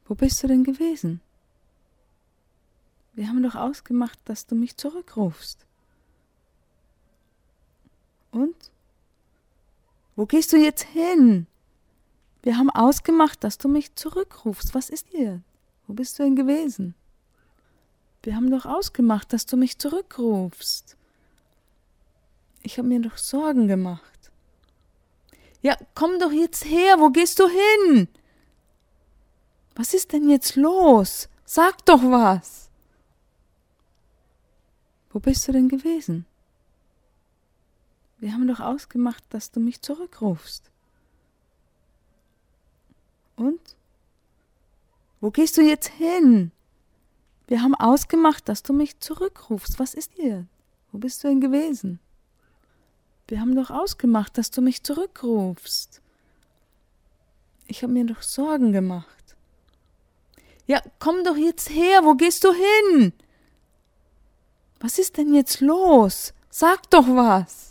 Wo bist du denn gewesen? Wir haben doch ausgemacht, dass du mich zurückrufst. Und? Wo gehst du jetzt hin? Wir haben ausgemacht, dass du mich zurückrufst. Was ist dir? Wo bist du denn gewesen? Wir haben doch ausgemacht, dass du mich zurückrufst. Ich habe mir doch Sorgen gemacht. Ja, komm doch jetzt her, wo gehst du hin? Was ist denn jetzt los? Sag doch was. Wo bist du denn gewesen? Wir haben doch ausgemacht, dass du mich zurückrufst. Und? Wo gehst du jetzt hin? Wir haben ausgemacht, dass du mich zurückrufst. Was ist dir? Wo bist du denn gewesen? Wir haben doch ausgemacht, dass du mich zurückrufst. Ich habe mir doch Sorgen gemacht. Ja, komm doch jetzt her, wo gehst du hin? Was ist denn jetzt los? Sag doch was.